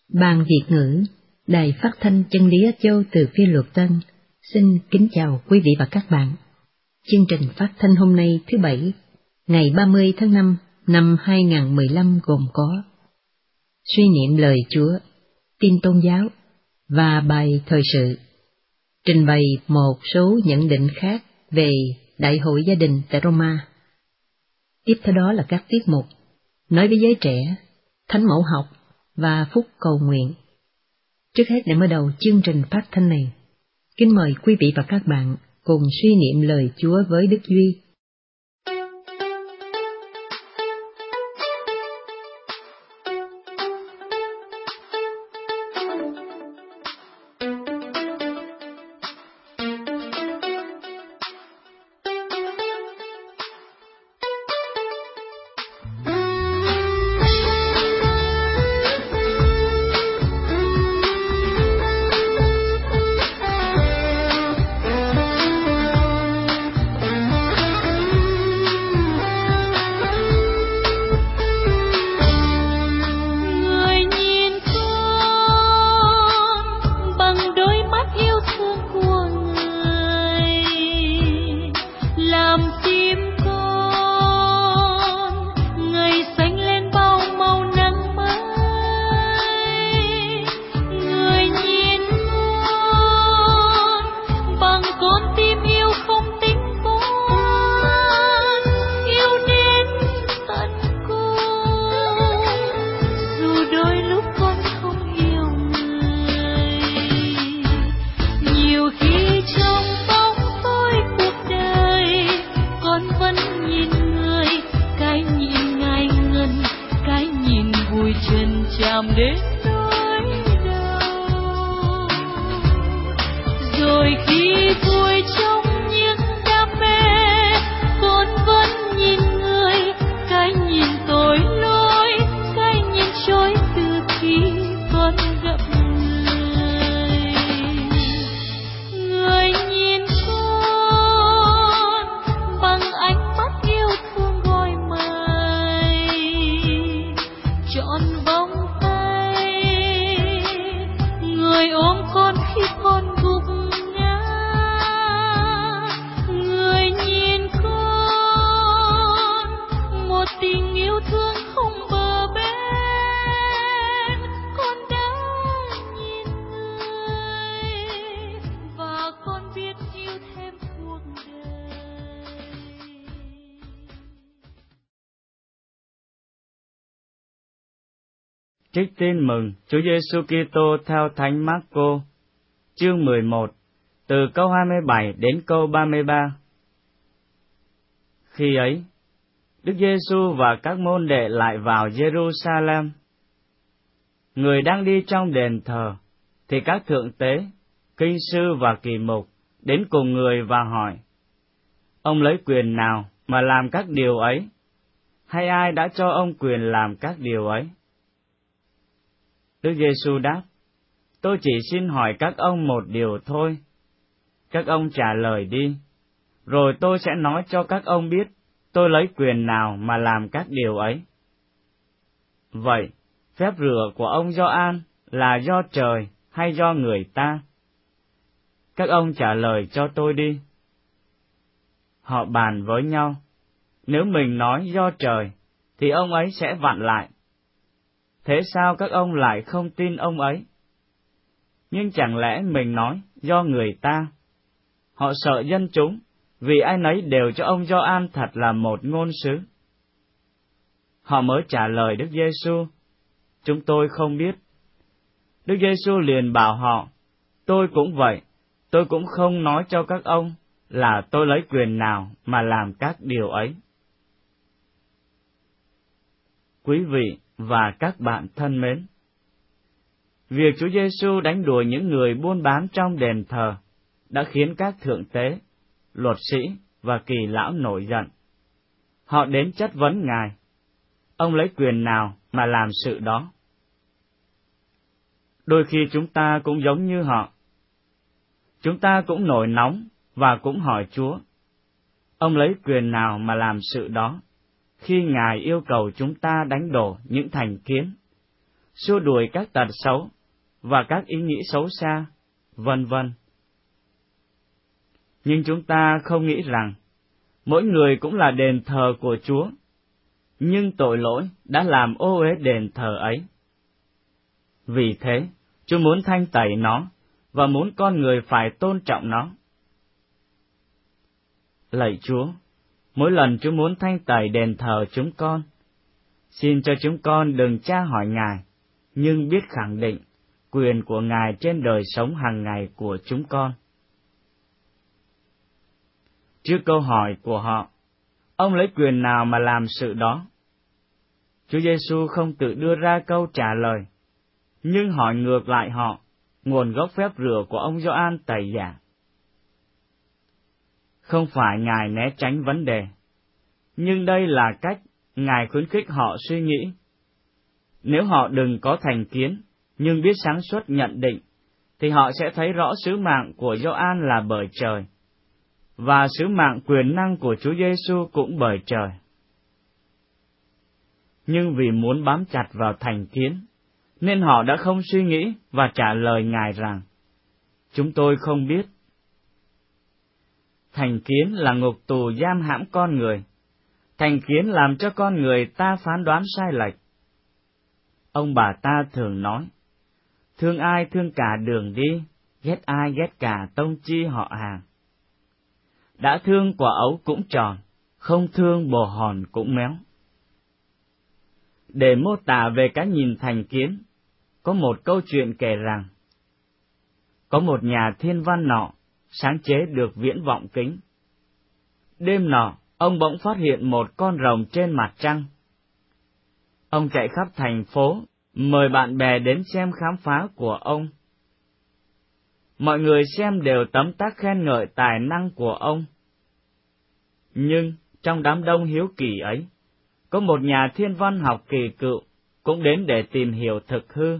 Ban Việt ngữ, Đài Phát thanh Chân lý Á Châu từ Phi Luật Tân, xin kính chào quý vị và các bạn. Chương trình phát thanh hôm nay thứ Bảy, ngày 30 tháng 5 năm 2015 gồm có suy niệm lời Chúa, tin tôn giáo và bài thời sự, trình bày một số nhận định khác về Đại hội gia đình tại Roma. Tiếp theo đó là các tiết mục nói với giới trẻ, thánh mẫu học và phúc cầu nguyện. Trước hết để mở đầu chương trình phát thanh này, kính mời quý vị và các bạn cùng suy niệm lời Chúa với Đức Duy. Trích tin mừng Chúa Giêsu Kitô theo Thánh Mác-cô, chương 11, từ câu 27 đến câu 33. Khi ấy, Đức Giêsu và các môn đệ lại vào Giê-ru-sa-lem. Người đang đi trong đền thờ, thì các thượng tế, kinh sư và kỳ mục đến cùng người và hỏi: Ông lấy quyền nào mà làm các điều ấy? Hay ai đã cho ông quyền làm các điều ấy? Đức Giêsu đáp: Tôi chỉ xin hỏi các ông một điều thôi. Các ông trả lời đi, rồi tôi sẽ nói cho các ông biết tôi lấy quyền nào mà làm các điều ấy. Vậy, phép rửa của ông Gioan là do trời hay do người ta? Các ông trả lời cho tôi đi. Họ bàn với nhau, nếu mình nói do trời, thì ông ấy sẽ vặn lại. Thế sao các ông lại không tin ông ấy? Nhưng chẳng lẽ mình nói do người ta? Họ sợ dân chúng, vì ai nấy đều cho ông Gioan thật là một ngôn sứ. Họ mới trả lời Đức Giêsu: Chúng tôi không biết. Đức Giêsu liền bảo họ: Tôi cũng vậy, tôi cũng không nói cho các ông là tôi lấy quyền nào mà làm các điều ấy. Quý vị và các bạn thân mến, việc Chúa Giêsu đánh đuổi những người buôn bán trong đền thờ đã khiến các thượng tế, luật sĩ và kỳ lão nổi giận. Họ đến chất vấn Ngài: Ông lấy quyền nào mà làm sự đó? Đôi khi chúng ta cũng giống như họ. Chúng ta cũng nổi nóng và cũng hỏi Chúa: Ông lấy quyền nào mà làm sự đó, khi Ngài yêu cầu chúng ta đánh đổ những thành kiến, xua đuổi các tật xấu và các ý nghĩ xấu xa, vân vân. Nhưng chúng ta không nghĩ rằng mỗi người cũng là đền thờ của Chúa, nhưng tội lỗi đã làm ô uế đền thờ ấy. Vì thế, Chúa muốn thanh tẩy nó và muốn con người phải tôn trọng nó. Lạy Chúa, mỗi lần Chúa muốn thanh tẩy đền thờ chúng con, xin cho chúng con đừng tra hỏi Ngài, nhưng biết khẳng định quyền của Ngài trên đời sống hàng ngày của chúng con. Trước câu hỏi của họ, ông lấy quyền nào mà làm sự đó? Chúa Giêsu không tự đưa ra câu trả lời, nhưng hỏi ngược lại họ nguồn gốc phép rửa của ông Gioan Tẩy Giả. Không phải Ngài né tránh vấn đề, nhưng đây là cách Ngài khuyến khích họ suy nghĩ. Nếu họ đừng có thành kiến, nhưng biết sáng suốt nhận định, thì họ sẽ thấy rõ sứ mạng của Gioan là bởi trời, và sứ mạng quyền năng của Chúa Giêsu cũng bởi trời. Nhưng vì muốn bám chặt vào thành kiến, nên họ đã không suy nghĩ và trả lời Ngài rằng, chúng tôi không biết. Thành kiến là ngục tù giam hãm con người. Thành kiến làm cho con người ta phán đoán sai lệch. Ông bà ta thường nói, thương ai thương cả đường đi, ghét ai ghét cả tông chi họ hàng. Đã thương quả ấu cũng tròn, không thương bồ hòn cũng méo. Để mô tả về cái nhìn thành kiến, có một câu chuyện kể rằng, có một nhà thiên văn nọ sáng chế được viễn vọng kính. Đêm nọ, ông bỗng phát hiện một con rồng trên mặt trăng. Ông chạy khắp thành phố, mời bạn bè đến xem khám phá của ông. Mọi người xem đều tấm tắc khen ngợi tài năng của ông. Nhưng trong đám đông hiếu kỳ ấy, có một nhà thiên văn học kỳ cựu cũng đến để tìm hiểu thực hư.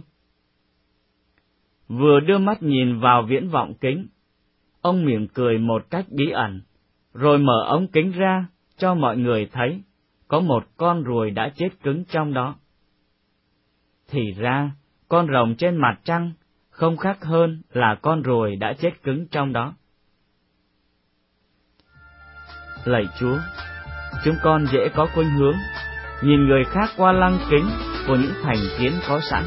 Vừa đưa mắt nhìn vào viễn vọng kính, ông mỉm cười một cách bí ẩn, rồi mở ống kính ra cho mọi người thấy có một con ruồi đã chết cứng trong đó. Thì ra, con rồng trên mặt trăng không khác hơn là con ruồi đã chết cứng trong đó. Lạy Chúa, chúng con dễ có khuynh hướng nhìn người khác qua lăng kính của những thành kiến có sẵn.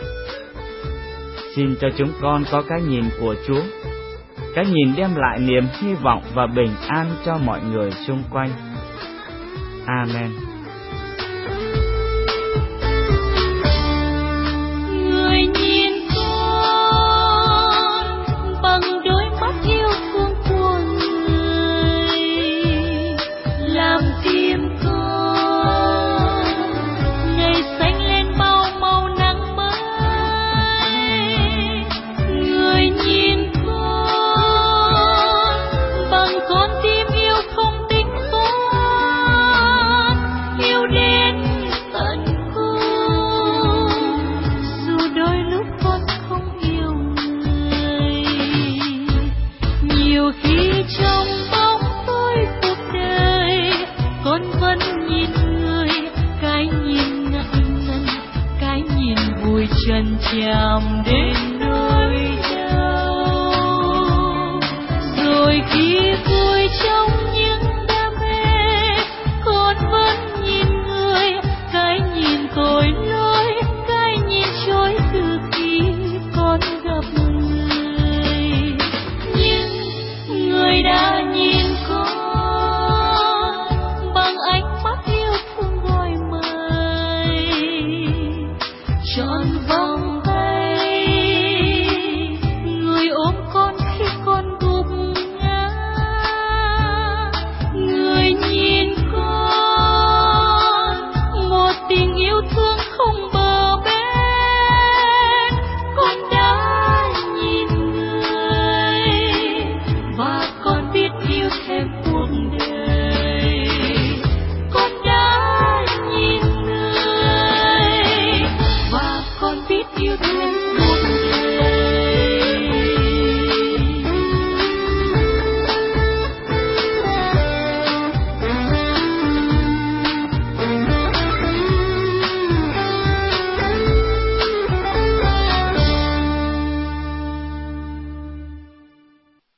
Xin cho chúng con có cái nhìn của Chúa, cái nhìn đem lại niềm hy vọng và bình an cho mọi người xung quanh. Amen. Người nhìn con bằng đôi mắt yêu thương của người, làm tim con ngày xanh lên bao màu nắng mới. Người nhìn con bằng con tim yêu không tính toán, yêu đến tận cùng, dù đôi lúc con không yêu người. Nhiều khi trong bóng tối cuộc đời, con vẫn nhìn người, cái nhìn ngại ngần, cái nhìn vui trần chạm đến nỗi đau. Rồi khi vui trong những đam mê, con vẫn nhìn người, cái nhìn tội lỗi, cái nhìn trôi từ khi con gặp người. Nhưng người đã nhìn con bằng ánh mắt yêu thương gọi mời, trọn vòng tay người ôm con khi con gục ngã. Người nhìn con một tình yêu thương không bờ bến. Con đã nhìn người và con biết yêu thêm cuộc đời. Con đã nhìn người và con biết yêu thêm cuộc đời.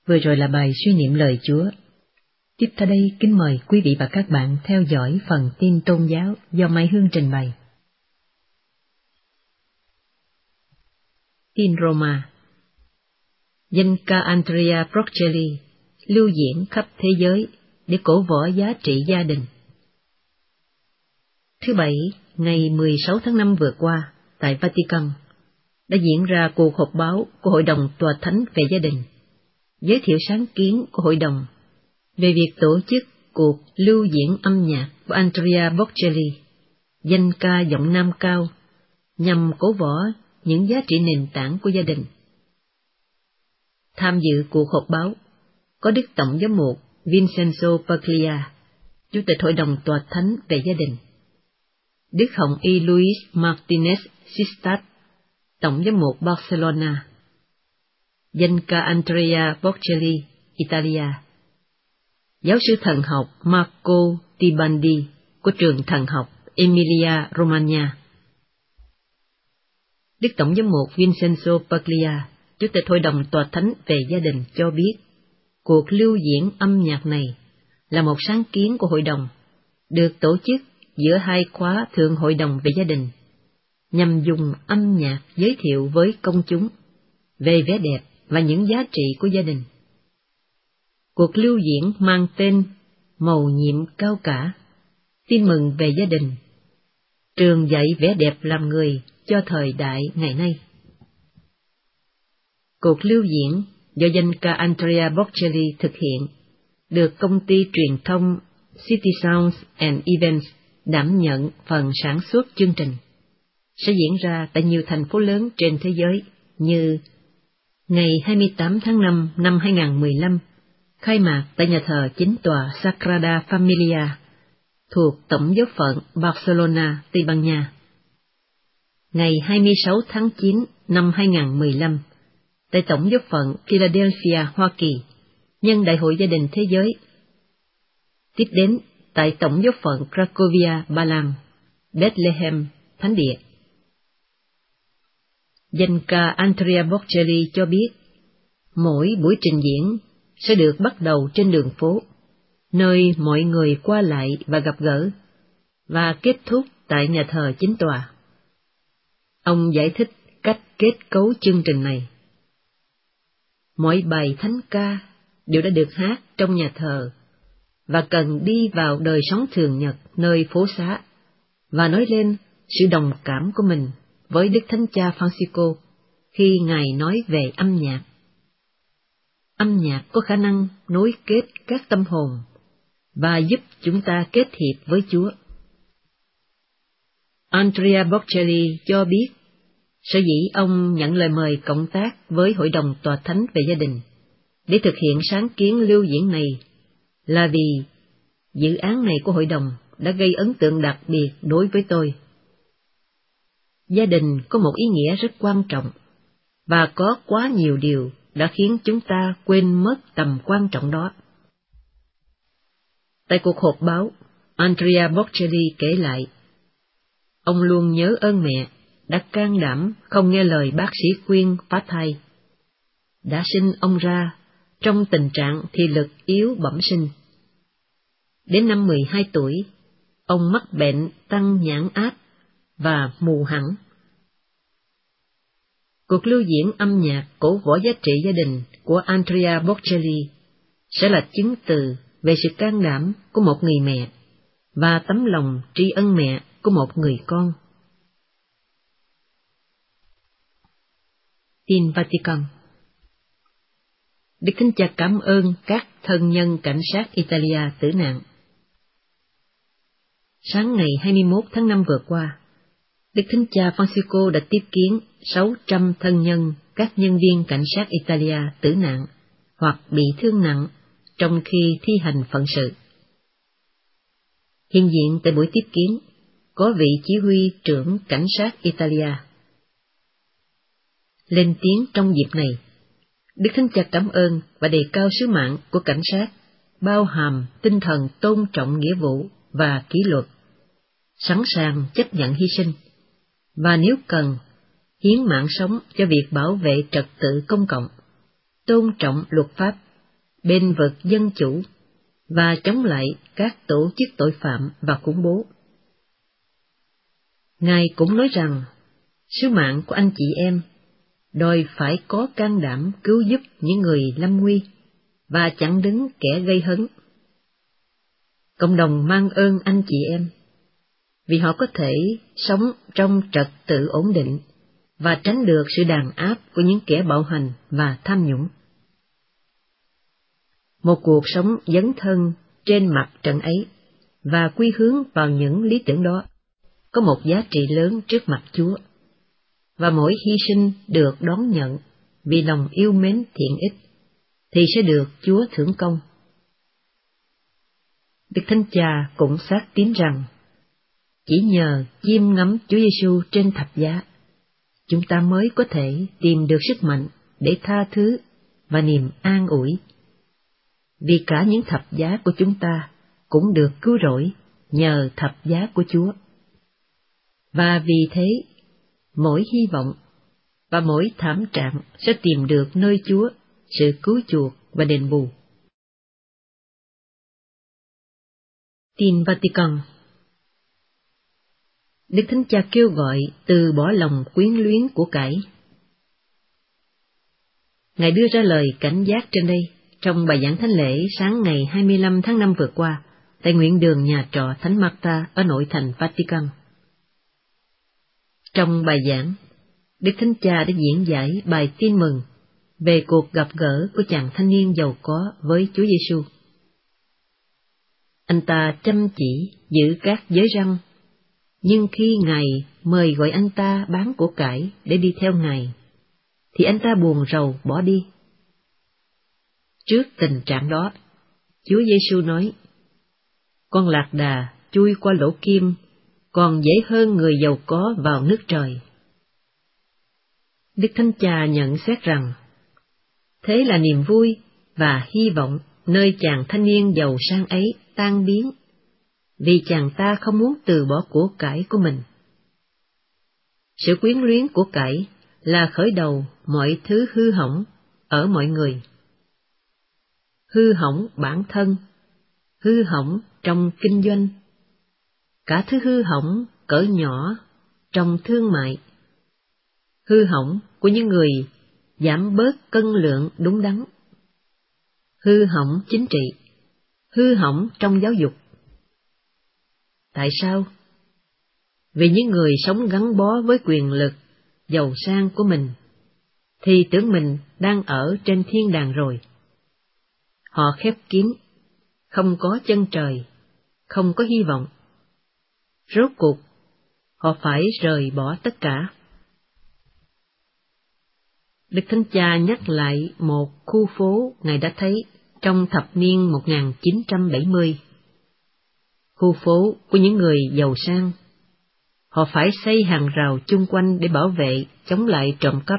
Vừa rồi là bài suy niệm lời Chúa. Tiếp theo đây kính mời quý vị và các bạn theo dõi phần tin tôn giáo do Mai Hương trình bày. Tin Roma. Danh ca Andrea Bocelli lưu diễn khắp thế giới để cổ võ giá trị gia đình. Thứ Bảy, ngày 16 tháng 5 vừa qua, tại Vatican, đã diễn ra cuộc họp báo của Hội đồng Tòa Thánh về Gia đình, giới thiệu sáng kiến của Hội đồng về việc tổ chức cuộc lưu diễn âm nhạc của Andrea Bocelli, danh ca giọng nam cao, nhằm cổ võ những giá trị nền tảng của gia đình. Tham dự cuộc họp báo có Đức Tổng giám mục Vincenzo Paglia, Chủ tịch Hội đồng Tòa Thánh về Gia đình, Đức Hồng Y Luis Martinez Sistat, Tổng giám mục Barcelona, danh ca Andrea Bocelli, Italia, giáo sư thần học Marco Tibandi của trường thần học Emilia Romagna. Đức Tổng giám mục Vincenzo Paglia, Chủ tịch Hội đồng Tòa Thánh về Gia đình cho biết, cuộc lưu diễn âm nhạc này là một sáng kiến của Hội đồng, được tổ chức giữa hai khóa Thượng Hội đồng về Gia đình, nhằm dùng âm nhạc giới thiệu với công chúng về vẻ đẹp và những giá trị của gia đình. Cuộc lưu diễn mang tên Mầu nhiệm cao cả, tin mừng về gia đình, trường dạy vẻ đẹp làm người cho thời đại ngày nay. Cuộc lưu diễn do danh ca Andrea Bocelli thực hiện, được công ty truyền thông City Sounds and Events đảm nhận phần sản xuất chương trình, sẽ diễn ra tại nhiều thành phố lớn trên thế giới như ngày 28 tháng 5 năm 2015, khai mạc tại nhà thờ chính tòa Sagrada Familia thuộc Tổng giáo phận Barcelona, Tây Ban Nha. Ngày 26 tháng 9 năm 2015, tại Tổng giáo phận Philadelphia, Hoa Kỳ, nhân Đại hội Gia đình Thế giới. Tiếp đến tại Tổng giáo phận Cracovia, Ba Lan, Bethlehem, Thánh địa. Danh ca Andrea Bocelli cho biết, mỗi buổi trình diễn sẽ được bắt đầu trên đường phố, nơi mọi người qua lại và gặp gỡ, và kết thúc tại nhà thờ chính tòa. Ông giải thích cách kết cấu chương trình này. Mọi bài thánh ca đều đã được hát trong nhà thờ và cần đi vào đời sống thường nhật nơi phố xá và nói lên sự đồng cảm của mình với Đức Thánh Cha Francisco khi Ngài nói về âm nhạc. Âm nhạc có khả năng nối kết các tâm hồn và giúp chúng ta kết hiệp với Chúa. Andrea Bocelli cho biết, sở dĩ ông nhận lời mời cộng tác với Hội đồng Tòa Thánh về Gia đình để thực hiện sáng kiến lưu diễn này là vì dự án này của Hội đồng đã gây ấn tượng đặc biệt đối với tôi. Gia đình có một ý nghĩa rất quan trọng, và có quá nhiều điều đã khiến chúng ta quên mất tầm quan trọng đó. Tại cuộc họp báo, Andrea Bocelli kể lại, ông luôn nhớ ơn mẹ đã can đảm không nghe lời bác sĩ khuyên phá thai, đã sinh ông ra trong tình trạng thị lực yếu bẩm sinh. Đến năm 12 tuổi, ông mắc bệnh tăng nhãn áp và mù hẳn. Cuộc lưu diễn âm nhạc cổ võ giá trị gia đình của Andrea Bocelli sẽ là chứng từ về sự can đảm của một người mẹ và tấm lòng tri ân mẹ của một người con. Tin Vatican. Đức Thánh Cha cảm ơn các thân nhân cảnh sát Italia tử nạn. Sáng ngày 21 tháng 5 vừa qua, Đức Thánh Cha Francisco đã tiếp kiến 600 thân nhân các nhân viên cảnh sát Italia tử nạn hoặc bị thương nặng trong khi thi hành phận sự. Hiện diện tại buổi tiếp kiến có vị chỉ huy trưởng cảnh sát Italia. Lên tiếng trong dịp này, Đức Thánh Cha cảm ơn và đề cao sứ mạng của cảnh sát, bao hàm tinh thần tôn trọng nghĩa vụ và kỷ luật, sẵn sàng chấp nhận hy sinh, và nếu cần, hiến mạng sống cho việc bảo vệ trật tự công cộng, tôn trọng luật pháp bênh vực dân chủ và chống lại các tổ chức tội phạm và khủng bố. Ngài cũng nói rằng, sứ mạng của anh chị em đòi phải có can đảm cứu giúp những người lâm nguy và chặn đứng kẻ gây hấn. Cộng đồng mang ơn anh chị em, vì họ có thể sống trong trật tự ổn định và tránh được sự đàn áp của những kẻ bạo hành và tham nhũng. Một cuộc sống dấn thân trên mặt trận ấy và quy hướng vào những lý tưởng đó có một giá trị lớn trước mặt Chúa, và mỗi hy sinh được đón nhận vì lòng yêu mến thiện ích thì sẽ được Chúa thưởng công. Đức Thánh Cha cũng xác tín rằng chỉ nhờ chiêm ngắm Chúa Giêsu trên thập giá, chúng ta mới có thể tìm được sức mạnh để tha thứ và niềm an ủi, vì cả những thập giá của chúng ta cũng được cứu rỗi nhờ thập giá của Chúa. Và vì thế, mỗi hy vọng và mỗi thảm trạng sẽ tìm được nơi Chúa sự cứu chuộc và đền bù. Tin Vatican. Đức Thánh Cha kêu gọi từ bỏ lòng quyến luyến của cải. Ngài đưa ra lời cảnh giác trên đây trong bài giảng thánh lễ sáng ngày 25 tháng 5 vừa qua tại nguyện đường nhà trọ Thánh Marta ở nội thành Vatican. Trong bài giảng, Đức Thánh Cha đã diễn giải bài tin mừng về cuộc gặp gỡ của chàng thanh niên giàu có với Chúa Giêsu. Anh ta chăm chỉ giữ các giới răn, nhưng khi Ngài mời gọi anh ta bán của cải để đi theo Ngài, thì anh ta buồn rầu bỏ đi. Trước tình trạng đó, Chúa Giêsu nói, con lạc đà chui qua lỗ kim còn dễ hơn người giàu có vào nước trời. Đức Thánh Cha nhận xét rằng, thế là niềm vui và hy vọng nơi chàng thanh niên giàu sang ấy tan biến, vì chàng ta không muốn từ bỏ của cải của mình. Sự quyến luyến của cải là khởi đầu mọi thứ hư hỏng ở mọi người. Hư hỏng bản thân, hư hỏng trong kinh doanh, cả thứ hư hỏng cỡ nhỏ trong thương mại, hư hỏng của những người giảm bớt cân lượng đúng đắn, hư hỏng chính trị, hư hỏng trong giáo dục. Tại sao? Vì những người sống gắn bó với quyền lực, giàu sang của mình, thì tưởng mình đang ở trên thiên đàng rồi. Họ khép kín, không có chân trời, không có hy vọng. Rốt cuộc, họ phải rời bỏ tất cả. Đức Thánh Cha nhắc lại một khu phố Ngài đã thấy trong thập niên 1970. Khu phố của những người giàu sang. Họ phải xây hàng rào chung quanh để bảo vệ chống lại trộm cắp.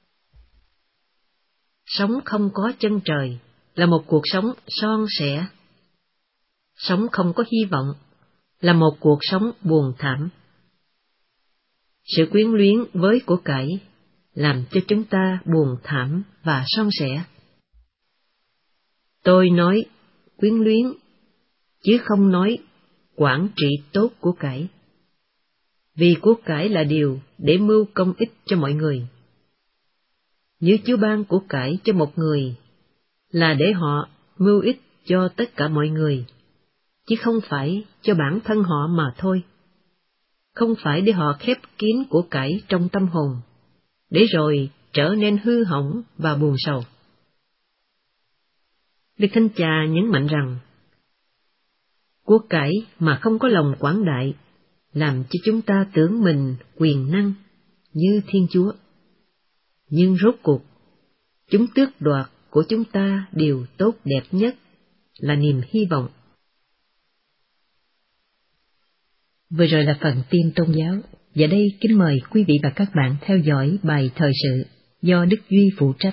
Sống không có chân trời là một cuộc sống son sẻ. Sống không có hy vọng là một cuộc sống buồn thảm. Sự quyến luyến với của cải làm cho chúng ta buồn thảm và son sẻ. Tôi nói quyến luyến, chứ không nói quản trị tốt của cải. Vì của cải là điều để mưu công ích cho mọi người. Nếu Chúa ban của cải cho một người là để họ mưu ích cho tất cả mọi người, chứ không phải cho bản thân họ mà thôi. Không phải để họ khép kín của cải trong tâm hồn, để rồi trở nên hư hỏng và buồn sầu. Đức Thánh Cha nhấn mạnh rằng, của cải mà không có lòng quảng đại, làm cho chúng ta tưởng mình quyền năng như Thiên Chúa. Nhưng rốt cuộc, chúng tước đoạt của chúng ta điều tốt đẹp nhất là niềm hy vọng. Vừa rồi là phần tin tôn giáo, và đây kính mời quý vị và các bạn theo dõi bài thời sự do Đức Duy phụ trách.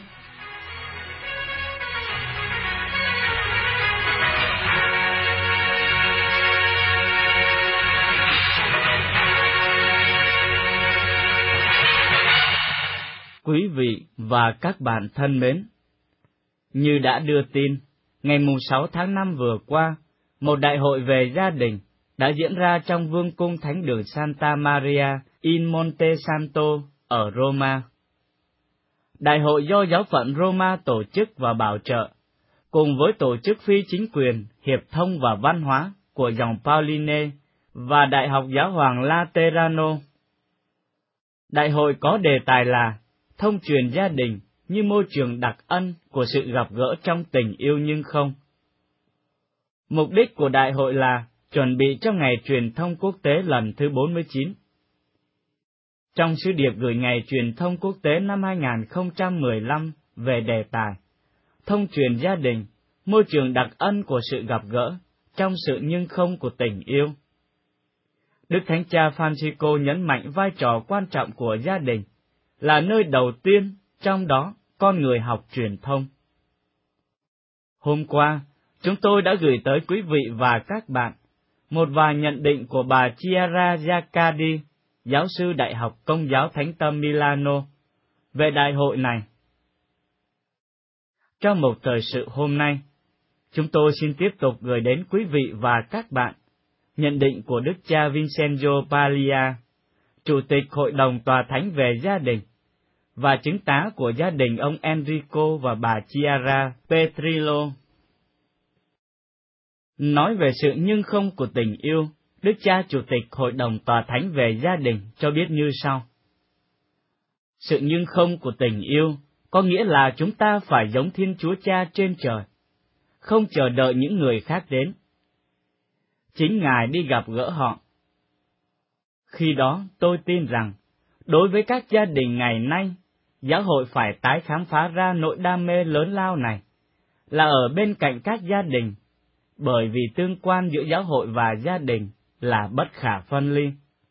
Quý vị và các bạn thân mến, như đã đưa tin, ngày 6 tháng 5 vừa qua, một đại hội về gia đình đã diễn ra trong Vương cung Thánh đường Santa Maria in Monte Santo ở Roma. Đại hội do giáo phận Roma tổ chức và bảo trợ, cùng với tổ chức phi chính quyền, hiệp thông và văn hóa của dòng Pauline và Đại học Giáo hoàng Laterano. Đại hội có đề tài là thông truyền gia đình như môi trường đặc ân của sự gặp gỡ trong tình yêu nhưng không. Mục đích của đại hội là chuẩn bị cho Ngày Truyền thông Quốc tế lần thứ 49. Trong sứ điệp gửi Ngày Truyền thông Quốc tế năm 2015 về đề tài thông truyền gia đình, môi trường đặc ân của sự gặp gỡ trong sự nhưng không của tình yêu, Đức Thánh Cha Francisco nhấn mạnh vai trò quan trọng của gia đình là nơi đầu tiên, trong đó con người học truyền thông. Hôm qua, chúng tôi đã gửi tới quý vị và các bạn một vài nhận định của bà Chiara Zaccardi, giáo sư Đại học Công giáo Thánh Tâm Milano, về đại hội này. Trong một thời sự hôm nay, chúng tôi xin tiếp tục gửi đến quý vị và các bạn nhận định của Đức cha Vincenzo Paglia, Chủ tịch Hội đồng Tòa Thánh về gia đình, và chứng tá của gia đình ông Enrico và bà Chiara Petrillo. Nói về sự nhưng không của tình yêu, Đức cha Chủ tịch Hội đồng Tòa Thánh về gia đình cho biết như sau. Sự nhưng không của tình yêu có nghĩa là chúng ta phải giống Thiên Chúa Cha trên trời, không chờ đợi những người khác đến. Chính Ngài đi gặp gỡ họ. Khi đó tôi tin rằng, đối với các gia đình ngày nay, giáo hội phải tái khám phá ra nỗi đam mê lớn lao này, là ở bên cạnh các gia đình, bởi vì tương quan giữa giáo hội và gia đình là bất khả phân ly.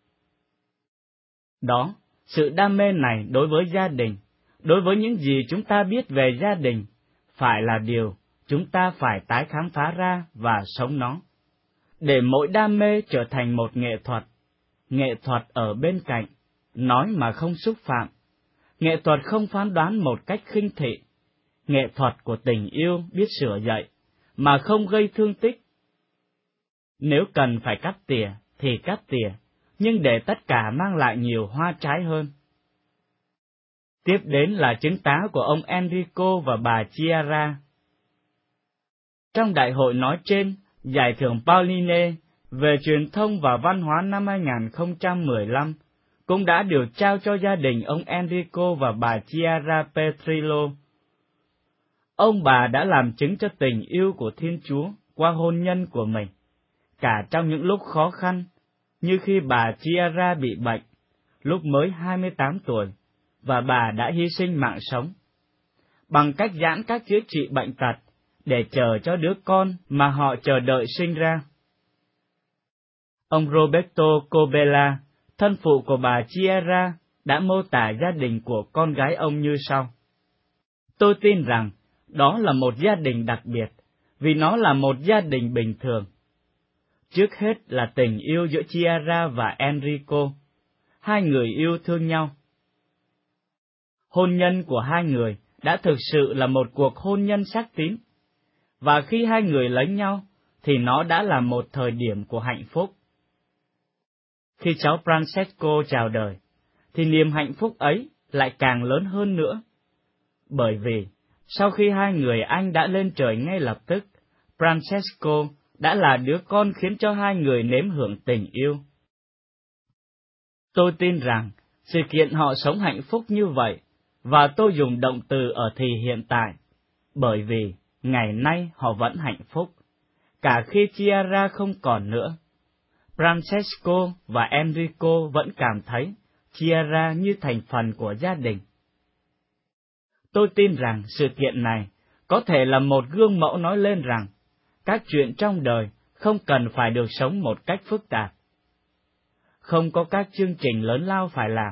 Đó, sự đam mê này đối với gia đình, đối với những gì chúng ta biết về gia đình, phải là điều chúng ta phải tái khám phá ra và sống nó, để mỗi đam mê trở thành một nghệ thuật ở bên cạnh, nói mà không xúc phạm, nghệ thuật không phán đoán một cách khinh thị, nghệ thuật của tình yêu biết sửa dạy, mà không gây thương tích. Nếu cần phải cắt tỉa, thì cắt tỉa, nhưng để tất cả mang lại nhiều hoa trái hơn. Tiếp đến là chứng tá của ông Enrico và bà Chiara. Trong đại hội nói trên, Giải thưởng Pauline về truyền thông và văn hóa năm 2015 cũng đã được trao cho gia đình ông Enrico và bà Chiara Petrillo. Ông bà đã làm chứng cho tình yêu của Thiên Chúa qua hôn nhân của mình, cả trong những lúc khó khăn, như khi bà Chiara bị bệnh, lúc mới 28 tuổi, và bà đã hy sinh mạng sống, bằng cách giãn các chữa trị bệnh tật, để chờ cho đứa con mà họ chờ đợi sinh ra. Ông Roberto Cobella, thân phụ của bà Chiara, đã mô tả gia đình của con gái ông như sau. Tôi tin rằng đó là một gia đình đặc biệt, vì nó là một gia đình bình thường. Trước hết là tình yêu giữa Chiara và Enrico. Hai người yêu thương nhau. Hôn nhân của hai người đã thực sự là một cuộc hôn nhân xác tín, và khi hai người lấy nhau, thì nó đã là một thời điểm của hạnh phúc. Khi cháu Francesco chào đời, thì niềm hạnh phúc ấy lại càng lớn hơn nữa, bởi vì sau khi hai người anh đã lên trời ngay lập tức, Francesco đã là đứa con khiến cho hai người nếm hưởng tình yêu. Tôi tin rằng sự kiện họ sống hạnh phúc như vậy, và tôi dùng động từ ở thì hiện tại, bởi vì ngày nay họ vẫn hạnh phúc, cả khi Chiara không còn nữa. Francesco và Enrico vẫn cảm thấy Chiara như thành phần của gia đình. Tôi tin rằng sự kiện này có thể là một gương mẫu nói lên rằng các chuyện trong đời không cần phải được sống một cách phức tạp. Không có các chương trình lớn lao phải làm.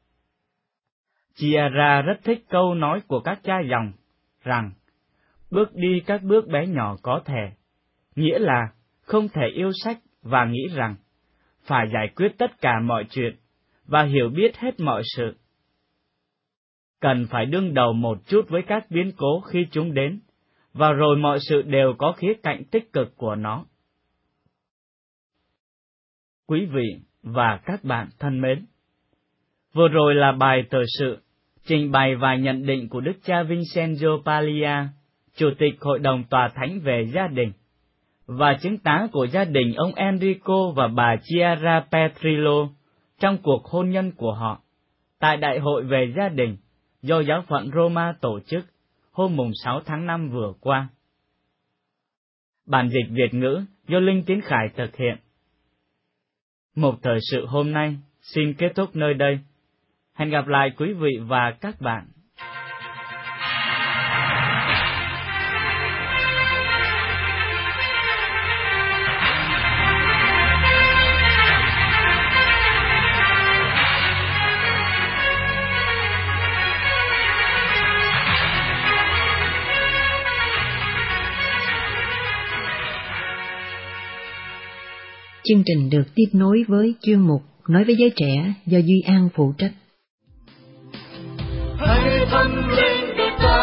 Chiara rất thích câu nói của các cha dòng rằng bước đi các bước bé nhỏ có thể, nghĩa là không thể yêu sách và nghĩ rằng phải giải quyết tất cả mọi chuyện và hiểu biết hết mọi sự. Cần phải đương đầu một chút với các biến cố khi chúng đến, và rồi mọi sự đều có khía cạnh tích cực của nó. Quý vị và các bạn thân mến, vừa rồi là bài thời sự trình bày và nhận định của Đức cha Vincenzo Paglia, Chủ tịch Hội đồng Tòa Thánh về Gia đình, và chứng tá của gia đình ông Enrico và bà Chiara Petrillo trong cuộc hôn nhân của họ, tại Đại hội về Gia đình do Giáo phận Roma tổ chức hôm 6 tháng 5 vừa qua. Bản dịch Việt ngữ do Linh Tiến Khải thực hiện. Một thời sự hôm nay xin kết thúc nơi đây. Hẹn gặp lại quý vị và các bạn. Chương trình được tiếp nối với chuyên mục Nói với giới trẻ do Duy An phụ trách. Hãy thăm lên đời ta,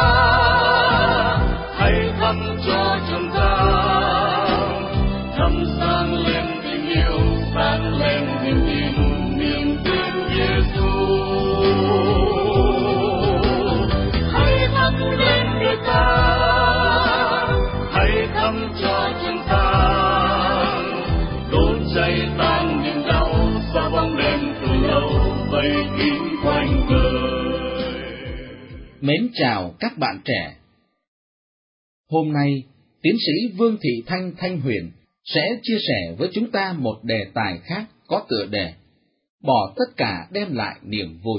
hãy thăm cho chúng ta, thăm sáng lên tình yêu, sáng lên niềm tin, niềm tin Giêsu. Hãy thăm lên đời ta, hãy thăm cho chúng ta, đốt cháy tan niềm đau, xóa bóng đêm từ lâu vây kín quanh đời. Mến chào các bạn trẻ. Hôm nay, tiến sĩ Vương Thị Thanh Huyền sẽ chia sẻ với chúng ta một đề tài khác có tựa đề Bỏ tất cả đem lại niềm vui.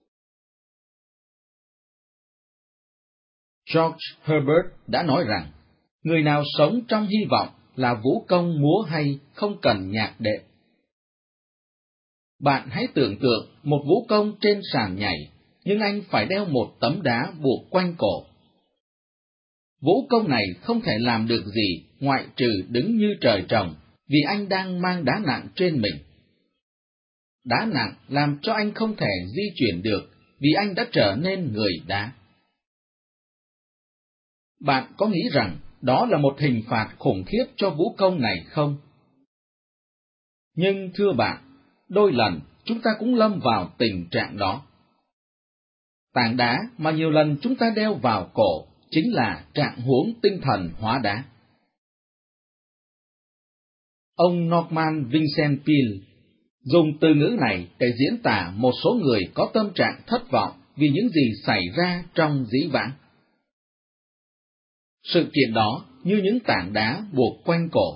George Herbert đã nói rằng, người nào sống trong hy vọng là vũ công múa hay không cần nhạc đệm. Bạn hãy tưởng tượng một vũ công trên sàn nhảy, nhưng anh phải đeo một tấm đá buộc quanh cổ. Vũ công này không thể làm được gì ngoại trừ đứng như trời trồng, vì anh đang mang đá nặng trên mình. Đá nặng làm cho anh không thể di chuyển được, vì anh đã trở nên người đá. Bạn có nghĩ rằng đó là một hình phạt khủng khiếp cho vũ công này không? Nhưng thưa bạn, đôi lần chúng ta cũng lâm vào tình trạng đó. Tảng đá mà nhiều lần chúng ta đeo vào cổ chính là trạng huống tinh thần hóa đá. Ông Norman Vincent Peale dùng từ ngữ này để diễn tả một số người có tâm trạng thất vọng vì những gì xảy ra trong dĩ vãng. Sự kiện đó như những tảng đá buộc quanh cổ.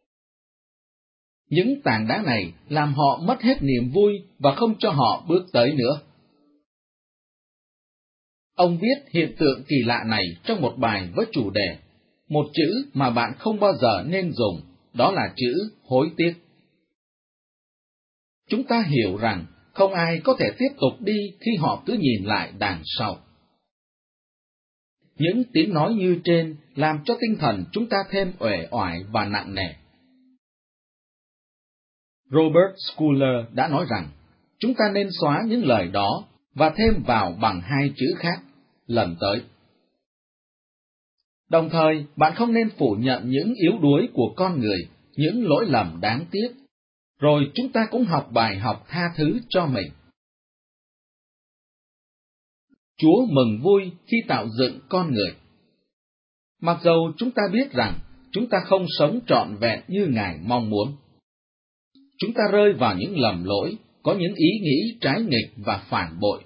Những tảng đá này làm họ mất hết niềm vui và không cho họ bước tới nữa. Ông viết hiện tượng kỳ lạ này trong một bài với chủ đề, một chữ mà bạn không bao giờ nên dùng, đó là chữ hối tiếc. Chúng ta hiểu rằng không ai có thể tiếp tục đi khi họ cứ nhìn lại đằng sau. Những tiếng nói như trên làm cho tinh thần chúng ta thêm uể oải và nặng nề. Robert Schuller đã nói rằng, chúng ta nên xóa những lời đó và thêm vào bằng hai chữ khác, lần tới. Đồng thời, bạn không nên phủ nhận những yếu đuối của con người, những lỗi lầm đáng tiếc, rồi chúng ta cũng học bài học tha thứ cho mình. Chúa mừng vui khi tạo dựng con người. Mặc dầu chúng ta biết rằng chúng ta không sống trọn vẹn như Ngài mong muốn. Chúng ta rơi vào những lầm lỗi, có những ý nghĩ trái nghịch và phản bội.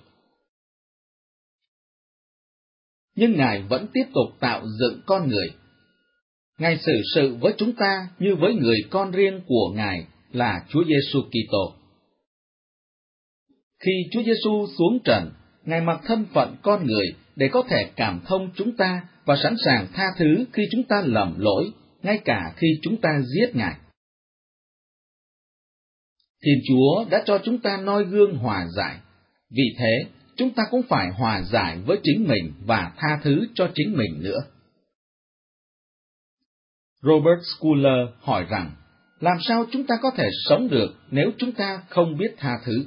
Nhưng Ngài vẫn tiếp tục tạo dựng con người. Ngài xử sự với chúng ta như với người con riêng của Ngài là Chúa Giêsu Kitô. Khi Chúa Giêsu xuống trần, Ngài mặc thân phận con người để có thể cảm thông chúng ta và sẵn sàng tha thứ khi chúng ta lầm lỗi, ngay cả khi chúng ta giết Ngài. Thiên Chúa đã cho chúng ta noi gương hòa giải, vì thế chúng ta cũng phải hòa giải với chính mình và tha thứ cho chính mình nữa. Robert Schuller hỏi rằng, làm sao chúng ta có thể sống được nếu chúng ta không biết tha thứ?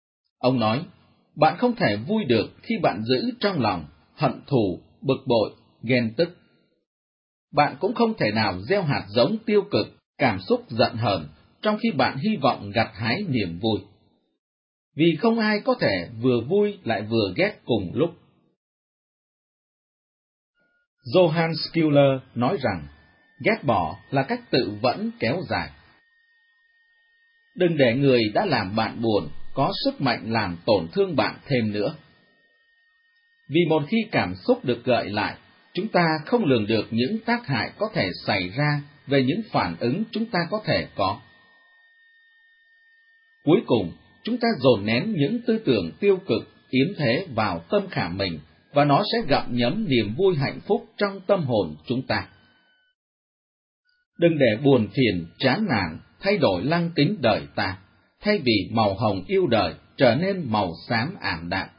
Ông nói, bạn không thể vui được khi bạn giữ trong lòng hận thù, bực bội, ghen tức. Bạn cũng không thể nào gieo hạt giống tiêu cực, cảm xúc giận hờn, trong khi bạn hy vọng gặt hái niềm vui. Vì không ai có thể vừa vui lại vừa ghét cùng lúc. Johann Schuller nói rằng, ghét bỏ là cách tự vẫn kéo dài. Đừng để người đã làm bạn buồn có sức mạnh làm tổn thương bạn thêm nữa. Vì một khi cảm xúc được gợi lại, chúng ta không lường được những tác hại có thể xảy ra về những phản ứng chúng ta có thể có. Cuối cùng, chúng ta dồn nén những tư tưởng tiêu cực, yếm thế vào tâm khảm mình, và nó sẽ gặm nhấm niềm vui hạnh phúc trong tâm hồn chúng ta. Đừng để buồn phiền, chán nản thay đổi lăng kính đời ta, thay vì màu hồng yêu đời trở nên màu xám ảm đạm.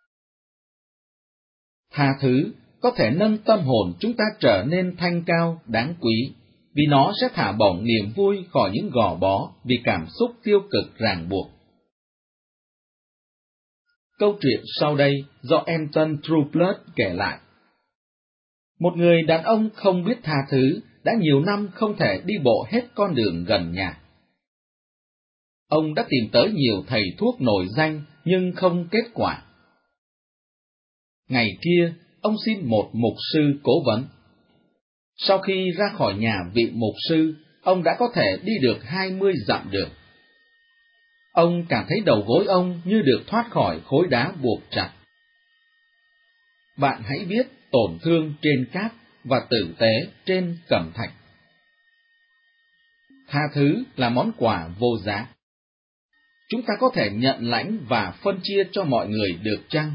Tha thứ có thể nâng tâm hồn chúng ta trở nên thanh cao, đáng quý, vì nó sẽ thả bổng niềm vui khỏi những gò bó vì cảm xúc tiêu cực ràng buộc. Câu chuyện sau đây do Anton Trublet kể lại. Một người đàn ông không biết tha thứ đã nhiều năm không thể đi bộ hết con đường gần nhà. Ông đã tìm tới nhiều thầy thuốc nổi danh nhưng không kết quả. Ngày kia, ông xin một mục sư cố vấn. Sau khi ra khỏi nhà vị mục sư, ông đã có thể đi được 20 dặm đường. Ông cảm thấy đầu gối ông như được thoát khỏi khối đá buộc chặt. Bạn hãy biết tổn thương trên cát và tử tế trên cẩm thạch. Tha thứ là món quà vô giá. Chúng ta có thể nhận lãnh và phân chia cho mọi người được chăng?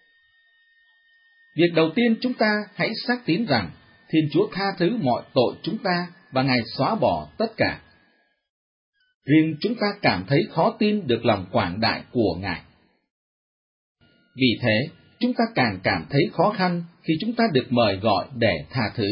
Việc đầu tiên chúng ta hãy xác tín rằng Thiên Chúa tha thứ mọi tội chúng ta và Ngài xóa bỏ tất cả. Riêng chúng ta cảm thấy khó tin được lòng quảng đại của Ngài. Vì thế, chúng ta càng cảm thấy khó khăn khi chúng ta được mời gọi để tha thứ.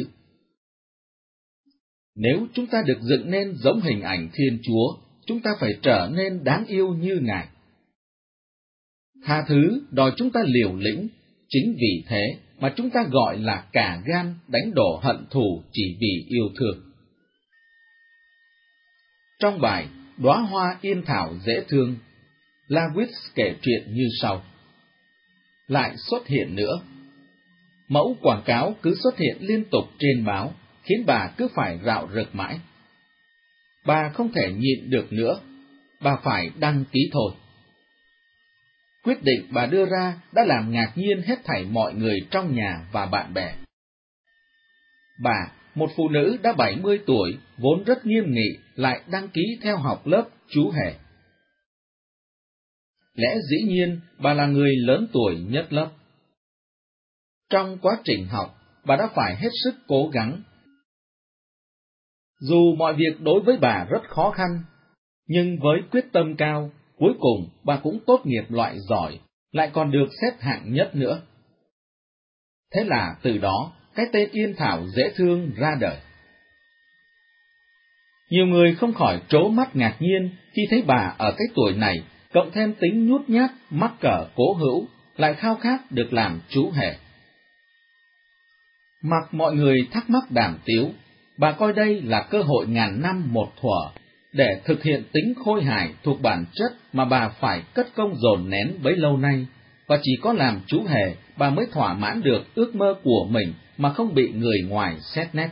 Nếu chúng ta được dựng nên giống hình ảnh Thiên Chúa, chúng ta phải trở nên đáng yêu như Ngài. Tha thứ đòi chúng ta liều lĩnh, chính vì thế mà chúng ta gọi là cả gan đánh đổ hận thù chỉ vì yêu thương. Trong bài Đóa hoa yên thảo dễ thương, Lawrence kể chuyện như sau. Lại xuất hiện nữa. Mẫu quảng cáo cứ xuất hiện liên tục trên báo, khiến bà cứ phải rạo rực mãi. Bà không thể nhịn được nữa, bà phải đăng ký thôi. Quyết định bà đưa ra đã làm ngạc nhiên hết thảy mọi người trong nhà và bạn bè. Bà, một phụ nữ đã 70 tuổi, vốn rất nghiêm nghị, lại đăng ký theo học lớp chú hề. Lẽ dĩ nhiên, bà là người lớn tuổi nhất lớp. Trong quá trình học, bà đã phải hết sức cố gắng. Dù mọi việc đối với bà rất khó khăn, nhưng với quyết tâm cao, cuối cùng bà cũng tốt nghiệp loại giỏi, lại còn được xếp hạng nhất nữa. Thế là từ đó, cái tên Yên Thảo dễ thương ra đời. Nhiều người không khỏi trố mắt ngạc nhiên khi thấy bà ở cái tuổi này, cộng thêm tính nhút nhát, mắc cỡ cố hữu, lại khao khát được làm chú hề. Mặc mọi người thắc mắc đàm tiếu, bà coi đây là cơ hội ngàn năm một thuở để thực hiện tính khôi hài thuộc bản chất mà bà phải cất công dồn nén bấy lâu nay, và chỉ có làm chú hề bà mới thỏa mãn được ước mơ của mình mà không bị người ngoài xét nét.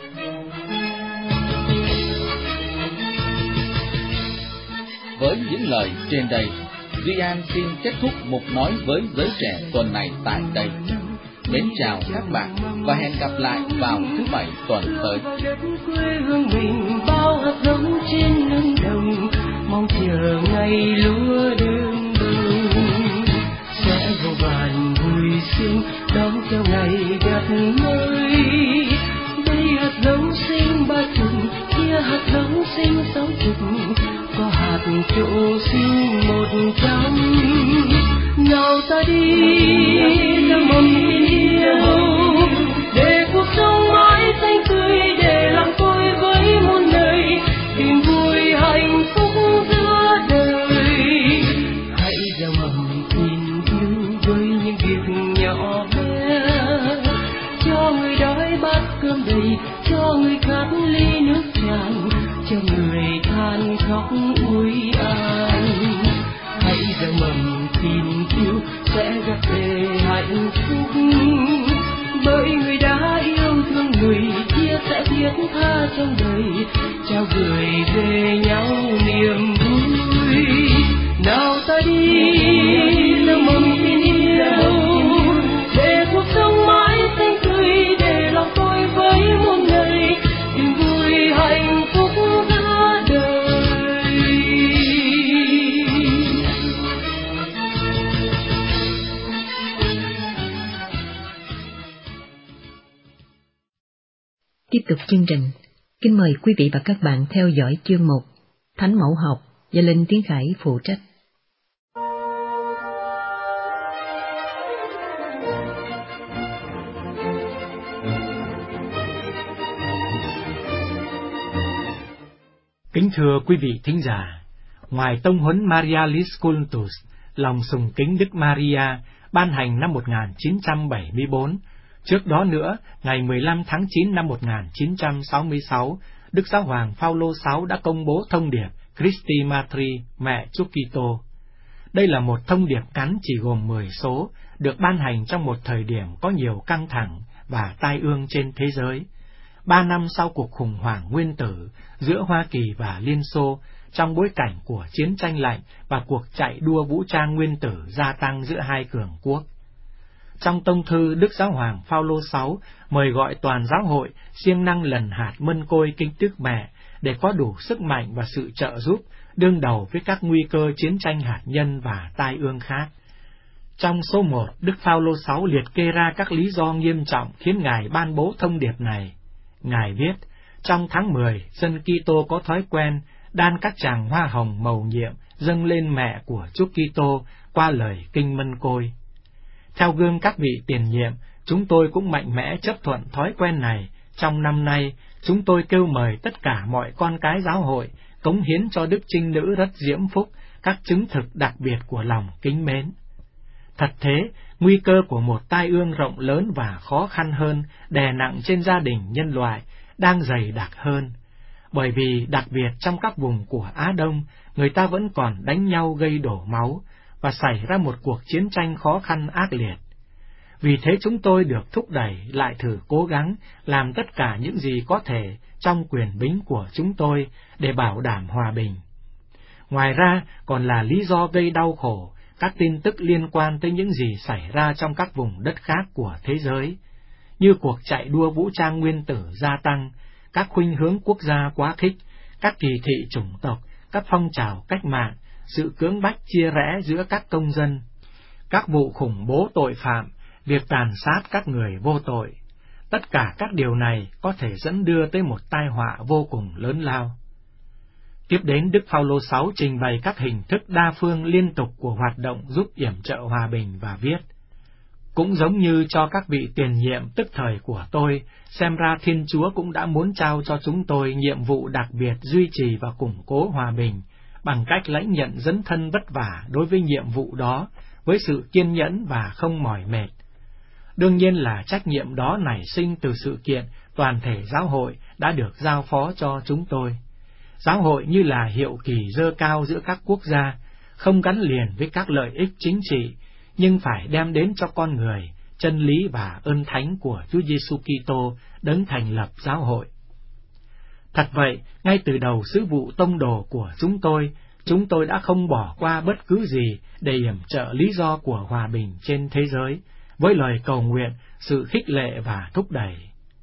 Với những lời trên đây, Duy An xin kết thúc mục nói với giới trẻ tuần này tại đây. Mến chào các bạn và hẹn gặp lại vào thứ Bảy tuần tới. Quê hương mình bao hạt giống trên nương đồng, mong chờ ngày lúa đơm bông sẽ vô vàn vui sướng đón theo ngày gặt mới. Đây hạt giống xinh 30, kia hạt giống xinh 60, có hạt chỗ xinh 100. Nào ta đi theo một tình yêu, để cuộc sống mãi xanh tươi, để làm vui với muôn đời, tìm vui hạnh phúc giữa đời. Hãy gieo mầm tình yêu với những việc nhỏ bé cho người đong đầy, cho người khát ly nước tràn, cho người than khóc ui an. Hãy gieo mầm tin yêu sẽ gặp về hạnh phúc, bởi người đã yêu thương người kia sẽ thiết tha trong đời, trao gửi về nhau niềm vui. Nào ta đi gieo mầm tin yêu, để cuộc sống mãi xanh tươi, để lòng tôi với muôn người niềm vui hạnh phúc ra đời. Tiếp tục chương trình, kính mời quý vị và các bạn theo dõi chương 1 Thánh Mẫu Học do Linh Tiến Khải phụ trách. Kính thưa quý vị thính giả, ngoài tông huấn Marialis Cultus, lòng sùng kính Đức Maria, ban hành năm 1974, trước đó nữa, ngày 15 tháng 9 năm 1966, Đức Giáo hoàng Phaolô VI đã công bố thông điệp Christi Matri, Mẹ Chúa Kitô. Đây là một thông điệp ngắn chỉ gồm 10 số, được ban hành trong một thời điểm có nhiều căng thẳng và tai ương trên thế giới. 3 năm sau cuộc khủng hoảng nguyên tử giữa Hoa Kỳ và Liên Xô, trong bối cảnh của chiến tranh lạnh và cuộc chạy đua vũ trang nguyên tử gia tăng giữa hai cường quốc. Trong tông thư, Đức Giáo hoàng Phaolô VI mời gọi toàn giáo hội siêng năng lần hạt mân côi Kinh Đức Mẹ để có đủ sức mạnh và sự trợ giúp đương đầu với các nguy cơ chiến tranh hạt nhân và tai ương khác. Trong số 1, Đức Phaolô VI liệt kê ra các lý do nghiêm trọng khiến Ngài ban bố thông điệp này. Ngài viết, trong tháng 10, dân Kitô có thói quen đan các tràng hoa hồng mầu nhiệm dâng lên mẹ của Chúa Kitô qua lời kinh mân côi. Theo gương các vị tiền nhiệm, chúng tôi cũng mạnh mẽ chấp thuận thói quen này. Trong năm nay, chúng tôi kêu mời tất cả mọi con cái giáo hội cống hiến cho Đức Trinh Nữ rất diễm phúc các chứng thực đặc biệt của lòng kính mến. Thật thế, nguy cơ của một tai ương rộng lớn và khó khăn hơn đè nặng trên gia đình nhân loại đang dày đặc hơn, bởi vì đặc biệt trong các vùng của Á Đông, người ta vẫn còn đánh nhau gây đổ máu và xảy ra một cuộc chiến tranh khó khăn ác liệt. Vì thế chúng tôi được thúc đẩy lại thử cố gắng làm tất cả những gì có thể trong quyền bính của chúng tôi để bảo đảm hòa bình. Ngoài ra còn là lý do gây đau khổ, các tin tức liên quan tới những gì xảy ra trong các vùng đất khác của thế giới, như cuộc chạy đua vũ trang nguyên tử gia tăng, các khuynh hướng quốc gia quá khích, các kỳ thị chủng tộc, các phong trào cách mạng, sự cưỡng bách chia rẽ giữa các công dân, các vụ khủng bố tội phạm, việc tàn sát các người vô tội. Tất cả các điều này có thể dẫn đưa tới một tai họa vô cùng lớn lao. Tiếp đến, Đức Phaolô VI trình bày các hình thức đa phương liên tục của hoạt động giúp yểm trợ hòa bình và viết: cũng giống như cho các vị tiền nhiệm tức thời của tôi, xem ra Thiên Chúa cũng đã muốn trao cho chúng tôi nhiệm vụ đặc biệt duy trì và củng cố hòa bình, bằng cách lãnh nhận dấn thân vất vả đối với nhiệm vụ đó, với sự kiên nhẫn và không mỏi mệt. Đương nhiên là trách nhiệm đó nảy sinh từ sự kiện toàn thể giáo hội đã được giao phó cho chúng tôi. Giáo hội như là hiệu kỳ dơ cao giữa các quốc gia, không gắn liền với các lợi ích chính trị, nhưng phải đem đến cho con người chân lý và ơn thánh của Chúa Giêsu Kitô đấng thành lập giáo hội. Thật vậy, ngay từ đầu sứ vụ tông đồ của chúng tôi đã không bỏ qua bất cứ gì để yểm trợ lý do của hòa bình trên thế giới, với lời cầu nguyện, sự khích lệ và thúc đẩy.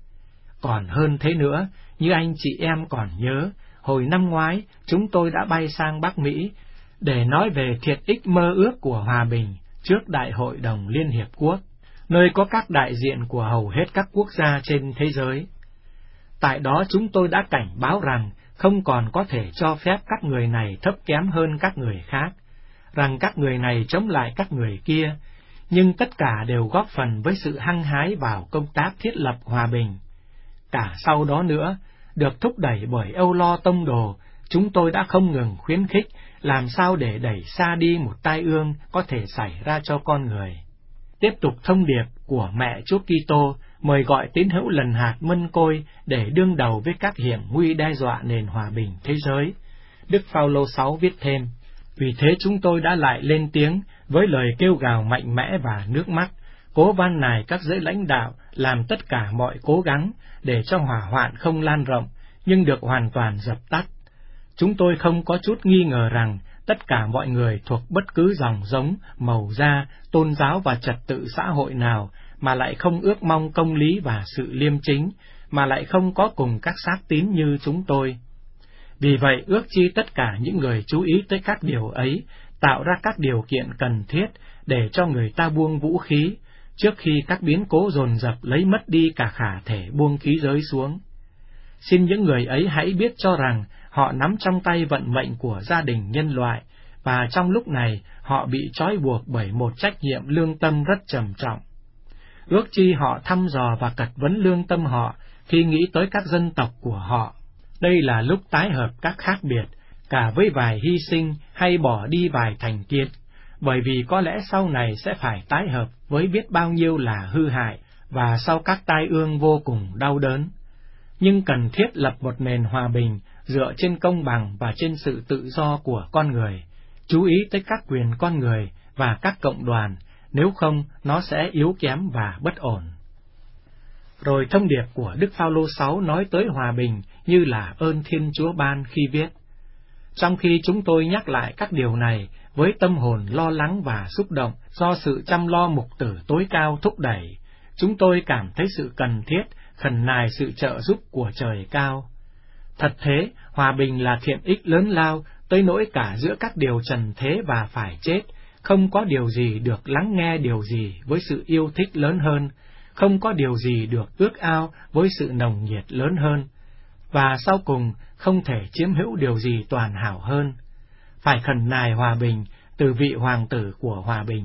Còn hơn thế nữa, như anh chị em còn nhớ, hồi năm ngoái chúng tôi đã bay sang Bắc Mỹ để nói về thiệt ích mơ ước của hòa bình trước Đại hội đồng Liên Hiệp Quốc, nơi có các đại diện của hầu hết các quốc gia trên thế giới. Tại đó chúng tôi đã cảnh báo rằng không còn có thể cho phép các người này thấp kém hơn các người khác, rằng các người này chống lại các người kia, nhưng tất cả đều góp phần với sự hăng hái vào công tác thiết lập hòa bình. Cả sau đó nữa, được thúc đẩy bởi âu lo tông đồ, chúng tôi đã không ngừng khuyến khích làm sao để đẩy xa đi một tai ương có thể xảy ra cho con người. Tiếp tục thông điệp của mẹ Chúa Kitô, mời gọi tín hữu lần hạt mân côi để đương đầu với các hiểm nguy đe dọa nền hòa bình thế giới. Đức Phao-lô 6 viết thêm, vì thế chúng tôi đã lại lên tiếng với lời kêu gào mạnh mẽ và nước mắt, cố van nài các giới lãnh đạo làm tất cả mọi cố gắng để cho hỏa hoạn không lan rộng, nhưng được hoàn toàn dập tắt. Chúng tôi không có chút nghi ngờ rằng tất cả mọi người thuộc bất cứ dòng giống, màu da, tôn giáo và trật tự xã hội nào mà lại không ước mong công lý và sự liêm chính, mà lại không có cùng các xác tín như chúng tôi. Vì vậy, ước chi tất cả những người chú ý tới các điều ấy, tạo ra các điều kiện cần thiết để cho người ta buông vũ khí, trước khi các biến cố dồn dập lấy mất đi cả khả thể buông khí giới xuống. Xin những người ấy hãy biết cho rằng họ nắm trong tay vận mệnh của gia đình nhân loại, và trong lúc này họ bị trói buộc bởi một trách nhiệm lương tâm rất trầm trọng. Ước chi họ thăm dò và cật vấn lương tâm họ khi nghĩ tới các dân tộc của họ. Đây là lúc tái hợp các khác biệt, cả với vài hy sinh hay bỏ đi vài thành kiến, bởi vì có lẽ sau này sẽ phải tái hợp với biết bao nhiêu là hư hại, và sau các tai ương vô cùng đau đớn. Nhưng cần thiết lập một nền hòa bình dựa trên công bằng và trên sự tự do của con người, chú ý tới các quyền con người và các cộng đoàn, nếu không nó sẽ yếu kém và bất ổn. Rồi thông điệp của Đức Phao-lô 6 nói tới hòa bình như là ơn Thiên Chúa ban khi viết. Trong khi chúng tôi nhắc lại các điều này với tâm hồn lo lắng và xúc động do sự chăm lo mục tử tối cao thúc đẩy, chúng tôi cảm thấy sự cần thiết khẩn nài sự trợ giúp của trời cao. Thật thế, hòa bình là thiện ích lớn lao tới nỗi cả giữa các điều trần thế và phải chết, không có điều gì được lắng nghe điều gì với sự yêu thích lớn hơn, không có điều gì được ước ao với sự nồng nhiệt lớn hơn, và sau cùng không thể chiếm hữu điều gì toàn hảo hơn. Phải khẩn nài hòa bình từ vị hoàng tử của hòa bình.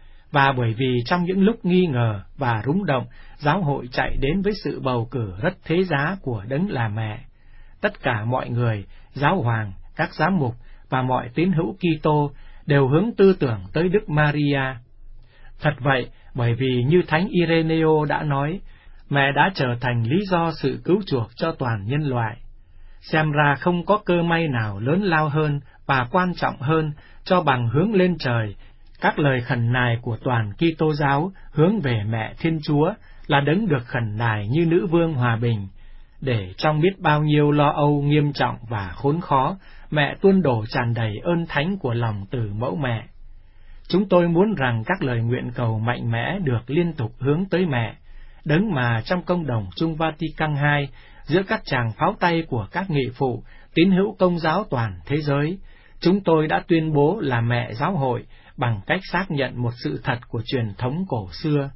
Và bởi vì trong những lúc nghi ngờ và rúng động, giáo hội chạy đến với sự bầu cử rất thế giá của Đấng là Mẹ. Tất cả mọi người, giáo hoàng, các giám mục và mọi tín hữu Kitô đều hướng tư tưởng tới Đức Maria. Thật vậy, bởi vì như Thánh Ireneo đã nói, Mẹ đã trở thành lý do sự cứu chuộc cho toàn nhân loại. Xem ra không có cơ may nào lớn lao hơn và quan trọng hơn cho bằng hướng lên trời, các lời khẩn nài của toàn Kitô giáo hướng về Mẹ Thiên Chúa là Đấng được khẩn nài như nữ vương hòa bình, để trong biết bao nhiêu lo âu nghiêm trọng và khốn khó, Mẹ tuôn đổ tràn đầy ơn thánh của lòng từ mẫu mẹ. Chúng tôi muốn rằng các lời nguyện cầu mạnh mẽ được liên tục hướng tới Mẹ, Đấng mà trong công đồng chung Vatican II, giữa các tràng pháo tay của các nghị phụ, tín hữu công giáo toàn thế giới, chúng tôi đã tuyên bố là Mẹ Giáo hội bằng cách xác nhận một sự thật của truyền thống cổ xưa.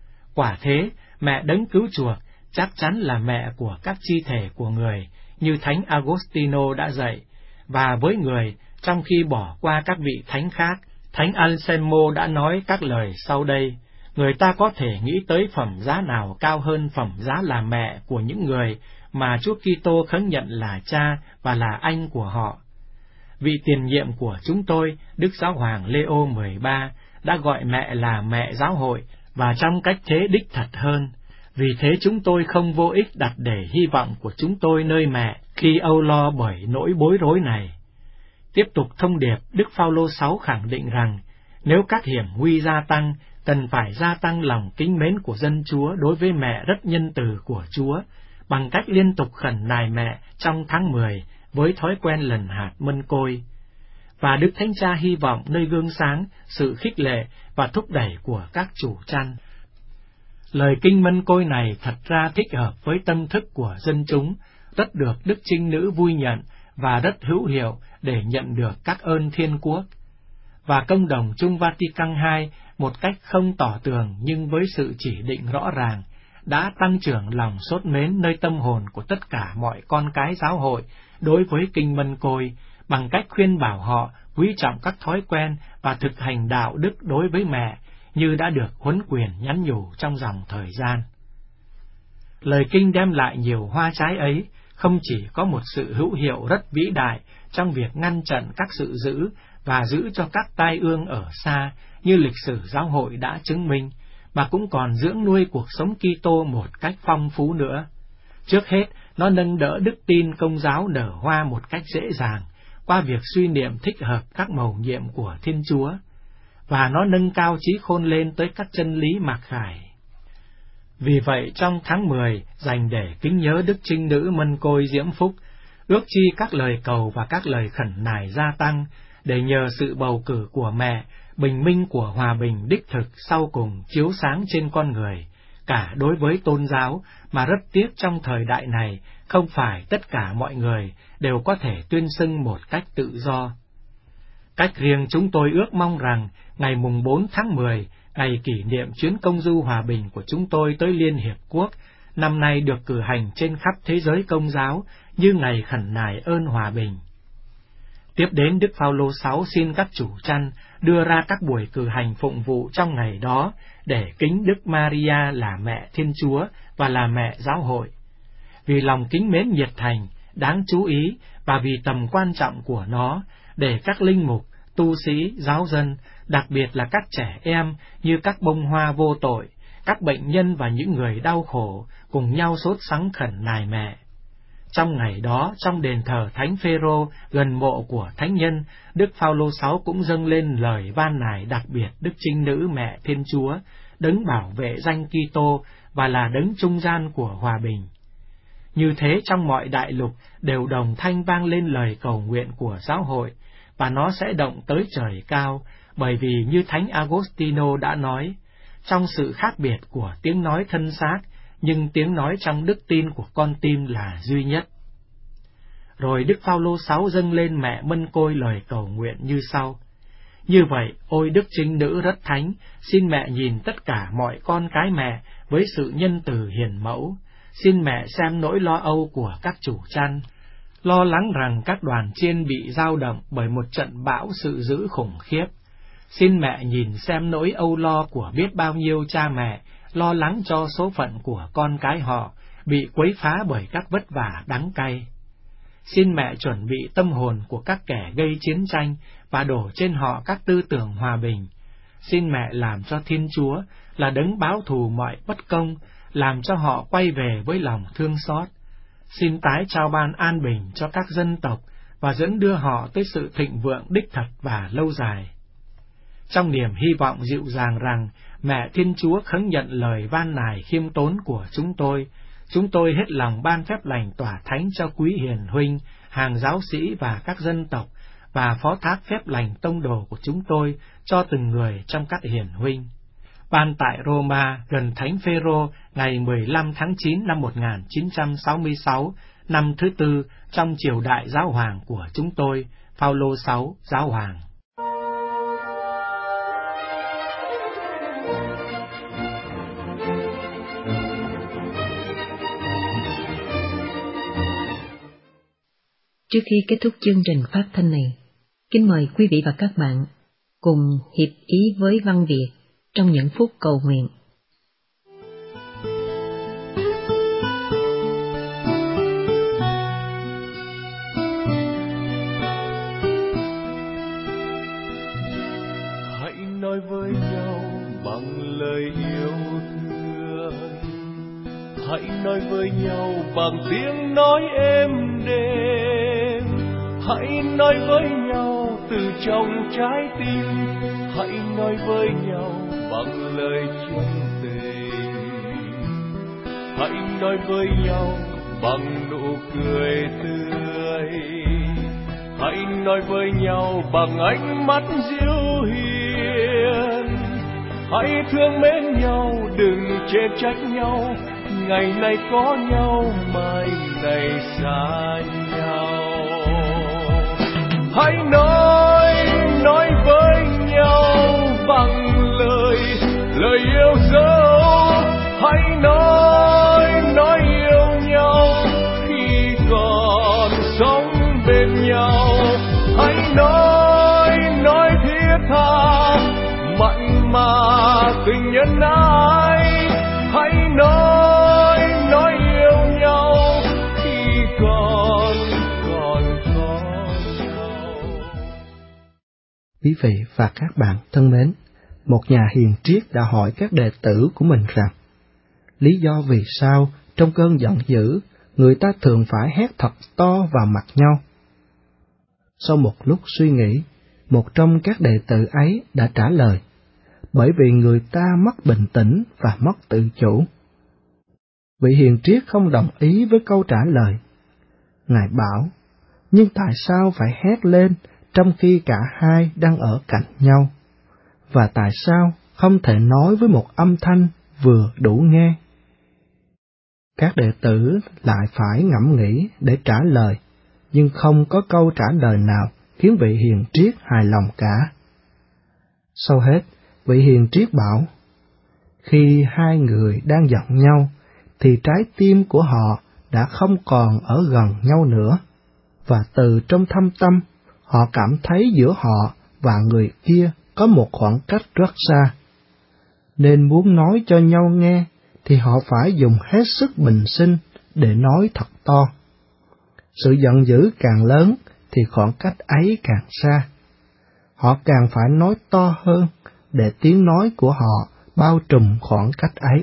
Quả thế, Mẹ Đấng cứu chuộc chắc chắn là mẹ của các chi thể của người, như Thánh Agostino đã dạy, và với người, trong khi bỏ qua các vị thánh khác, Thánh Anselmo đã nói các lời sau đây: người ta có thể nghĩ tới phẩm giá nào cao hơn phẩm giá là mẹ của những người mà Chúa Kitô khấn nhận là cha và là anh của họ. Vị tiền nhiệm của chúng tôi, Đức Giáo hoàng Leo XIII, đã gọi mẹ là Mẹ Giáo hội, và trong cách thế đích thật hơn. Vì thế chúng tôi không vô ích đặt để hy vọng của chúng tôi nơi mẹ khi âu lo bởi nỗi bối rối này. Tiếp tục thông điệp, Đức Phao-lô 6 khẳng định rằng, nếu các hiểm nguy gia tăng, cần phải gia tăng lòng kính mến của dân Chúa đối với mẹ rất nhân từ của Chúa, bằng cách liên tục khẩn nài mẹ trong tháng 10 với thói quen lần hạt mân côi. Và Đức Thánh Cha hy vọng nơi gương sáng, sự khích lệ và thúc đẩy của các chủ chăn. Lời kinh mân côi này thật ra thích hợp với tâm thức của dân chúng, rất được Đức Trinh Nữ vui nhận và rất hữu hiệu để nhận được các ơn thiên quốc. Và công đồng chung Vatican II, một cách không tỏ tường nhưng với sự chỉ định rõ ràng, đã tăng trưởng lòng sốt mến nơi tâm hồn của tất cả mọi con cái giáo hội đối với kinh mân côi, bằng cách khuyên bảo họ quý trọng các thói quen và thực hành đạo đức đối với mẹ, như đã được huấn quyền nhắn nhủ trong dòng thời gian. Lời kinh đem lại nhiều hoa trái ấy không chỉ có một sự hữu hiệu rất vĩ đại trong việc ngăn chặn các sự dữ và giữ cho các tai ương ở xa như lịch sử giáo hội đã chứng minh, mà cũng còn dưỡng nuôi cuộc sống Kitô một cách phong phú nữa. Trước hết, nó nâng đỡ đức tin Công giáo nở hoa một cách dễ dàng qua việc suy niệm thích hợp các mầu nhiệm của Thiên Chúa, và nó nâng cao trí khôn lên tới các chân lý mặc khải. Vì vậy, trong tháng 10 dành để kính nhớ Đức Trinh Nữ Mân Côi Diễm Phúc, ước chi các lời cầu và các lời khẩn nài gia tăng, để nhờ sự bầu cử của mẹ, bình minh của hòa bình đích thực sau cùng chiếu sáng trên con người, cả đối với tôn giáo, mà rất tiếc trong thời đại này, không phải tất cả mọi người đều có thể tuyên xưng một cách tự do. Cách riêng chúng tôi ước mong rằng, ngày mùng 4 tháng 10, ngày kỷ niệm chuyến công du hòa bình của chúng tôi tới Liên Hiệp Quốc, năm nay được cử hành trên khắp thế giới Công giáo như ngày khẩn nài ơn hòa bình. Tiếp đến, Đức Phaolô VI xin các chủ chăn đưa ra các buổi cử hành phụng vụ trong ngày đó để kính Đức Maria là mẹ Thiên Chúa và là mẹ giáo hội. Vì lòng kính mến nhiệt thành, đáng chú ý và vì tầm quan trọng của nó, để các linh mục, tu sĩ, giáo dân, đặc biệt là các trẻ em như các bông hoa vô tội, các bệnh nhân và những người đau khổ cùng nhau sốt sắng khẩn nài mẹ. Trong ngày đó, trong đền thờ Thánh Phêrô gần mộ của thánh nhân, Đức Phaolô VI cũng dâng lên lời van nài đặc biệt Đức Trinh Nữ Mẹ Thiên Chúa, đấng bảo vệ danh Kitô và là đấng trung gian của hòa bình. Như thế, trong mọi đại lục đều đồng thanh vang lên lời cầu nguyện của giáo hội, và nó sẽ động tới trời cao, bởi vì như Thánh Agostino đã nói, trong sự khác biệt của tiếng nói thân xác, nhưng tiếng nói trong đức tin của con tim là duy nhất. Rồi Đức Phaolô VI dâng lên mẹ Mân Côi lời cầu nguyện như sau: Như vậy, ôi Đức Trinh Nữ rất thánh, xin mẹ nhìn tất cả mọi con cái mẹ với sự nhân từ hiền mẫu. Xin mẹ xem nỗi lo âu của các chủ chăn, lo lắng rằng các đoàn chiên bị dao động bởi một trận bão sự dữ khủng khiếp. Xin mẹ nhìn xem nỗi âu lo của biết bao nhiêu cha mẹ, lo lắng cho số phận của con cái họ, bị quấy phá bởi các vất vả đắng cay. Xin mẹ chuẩn bị tâm hồn của các kẻ gây chiến tranh và đổ trên họ các tư tưởng hòa bình. Xin mẹ làm cho Thiên Chúa là đấng báo thù mọi bất công, làm cho họ quay về với lòng thương xót. Xin tái trao ban an bình cho các dân tộc và dẫn đưa họ tới sự thịnh vượng đích thực và lâu dài. Trong niềm hy vọng dịu dàng rằng mẹ Thiên Chúa khấn nhận lời van nài khiêm tốn của chúng tôi hết lòng ban phép lành tỏa thánh cho quý hiền huynh, hàng giáo sĩ và các dân tộc, và phó thác phép lành tông đồ của chúng tôi cho từng người trong các hiền huynh. Ban tại Roma gần Thánh Phêrô ngày 15 tháng 9 năm 1966, năm thứ tư trong triều đại giáo hoàng của chúng tôi, Phaolô VI giáo hoàng. Trước khi kết thúc chương trình phát thanh này, kính mời quý vị và các bạn cùng hiệp ý với Văn Việt trong những phút cầu nguyện. Hãy nói với nhau bằng lời yêu thương, hãy nói với nhau bằng tiếng nói êm đềm, hãy nói với nhau từ trong trái tim, hãy nói với nhau bằng lời chân tình, hãy nói với nhau bằng nụ cười tươi, hãy nói với nhau bằng ánh mắt dịu hiền, hãy thương mến nhau, đừng chê trách nhau, ngày nay có nhau, mai này xa nhau. Hãy nói với nhau bằng lời yêu dấu, hãy nói yêu nhau khi còn sống bên nhau, hãy nói thiết tha mặn mà tình nhân ái, hãy nói yêu nhau khi còn có nhau. Quý vị và các bạn thân mến, một nhà hiền triết đã hỏi các đệ tử của mình rằng, lý do vì sao trong cơn giận dữ, người ta thường phải hét thật to vào mặt nhau? Sau một lúc suy nghĩ, một trong các đệ tử ấy đã trả lời, bởi vì người ta mất bình tĩnh và mất tự chủ. Vị hiền triết không đồng ý với câu trả lời. Ngài bảo, nhưng tại sao phải hét lên trong khi cả hai đang ở cạnh nhau? Và tại sao không thể nói với một âm thanh vừa đủ nghe? Các đệ tử lại phải ngẫm nghĩ để trả lời, nhưng không có câu trả lời nào khiến vị hiền triết hài lòng cả. Sau hết, vị hiền triết bảo, khi hai người đang giận nhau, thì trái tim của họ đã không còn ở gần nhau nữa, và từ trong thâm tâm, họ cảm thấy giữa họ và người kia có một khoảng cách rất xa. Nên muốn nói cho nhau nghe, thì họ phải dùng hết sức bình sinh để nói thật to. Sự giận dữ càng lớn, thì khoảng cách ấy càng xa. Họ càng phải nói to hơn, để tiếng nói của họ bao trùm khoảng cách ấy.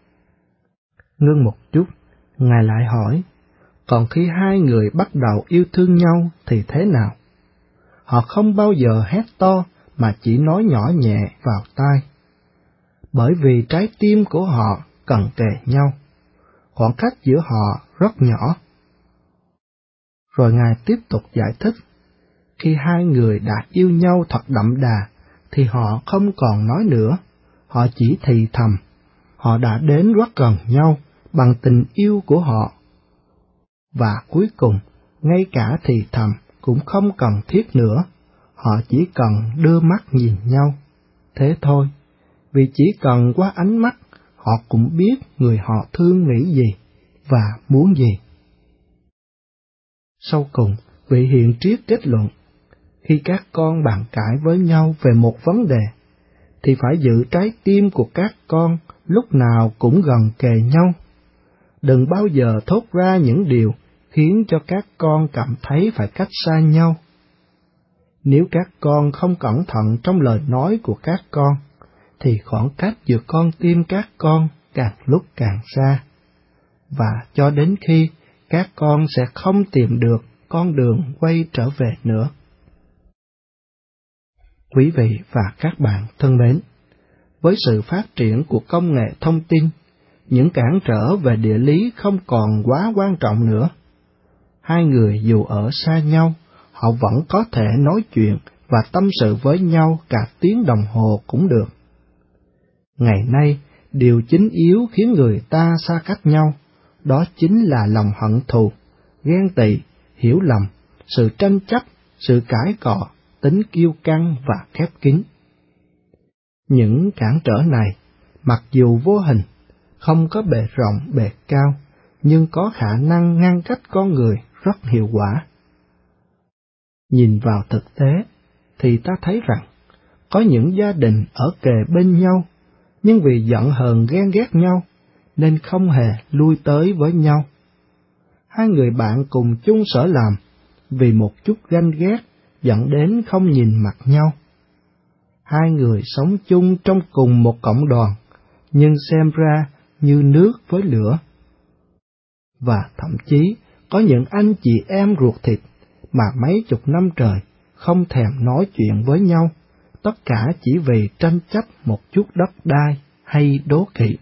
Ngưng một chút, Ngài lại hỏi, còn khi hai người bắt đầu yêu thương nhau thì thế nào? Họ không bao giờ hét to, mà chỉ nói nhỏ nhẹ vào tai. Bởi vì trái tim của họ cần kề nhau, khoảng cách giữa họ rất nhỏ. Rồi Ngài tiếp tục giải thích, khi hai người đã yêu nhau thật đậm đà, thì họ không còn nói nữa, họ chỉ thì thầm, họ đã đến rất gần nhau bằng tình yêu của họ. Và cuối cùng, ngay cả thì thầm cũng không cần thiết nữa, họ chỉ cần đưa mắt nhìn nhau. Thế thôi, vì chỉ cần qua ánh mắt, họ cũng biết người họ thương nghĩ gì và muốn gì. Sau cùng, vị hiền triết kết luận, khi các con bàn cãi với nhau về một vấn đề, thì phải giữ trái tim của các con lúc nào cũng gần kề nhau. Đừng bao giờ thốt ra những điều khiến cho các con cảm thấy phải cách xa nhau. Nếu các con không cẩn thận trong lời nói của các con, thì khoảng cách giữa con tim các con càng lúc càng xa, và cho đến khi các con sẽ không tìm được con đường quay trở về nữa. Quý vị và các bạn thân mến, với sự phát triển của công nghệ thông tin, những cản trở về địa lý không còn quá quan trọng nữa. Hai người dù ở xa nhau, họ vẫn có thể nói chuyện và tâm sự với nhau cả tiếng đồng hồ cũng được. Ngày nay, điều chính yếu khiến người ta xa cách nhau, đó chính là lòng hận thù, ghen tị, hiểu lầm, sự tranh chấp, sự cãi cọ, tính kiêu căng và khép kín. Những cản trở này, mặc dù vô hình, không có bề rộng bề cao, nhưng có khả năng ngăn cách con người rất hiệu quả. Nhìn vào thực tế, thì ta thấy rằng, có những gia đình ở kề bên nhau, nhưng vì giận hờn ghen ghét nhau, nên không hề lui tới với nhau. Hai người bạn cùng chung sở làm, vì một chút ganh ghét dẫn đến không nhìn mặt nhau. Hai người sống chung trong cùng một cộng đoàn, nhưng xem ra như nước với lửa. Và thậm chí có những anh chị em ruột thịt mà mấy chục năm trời không thèm nói chuyện với nhau, tất cả chỉ vì tranh chấp một chút đất đai hay đố kỵ.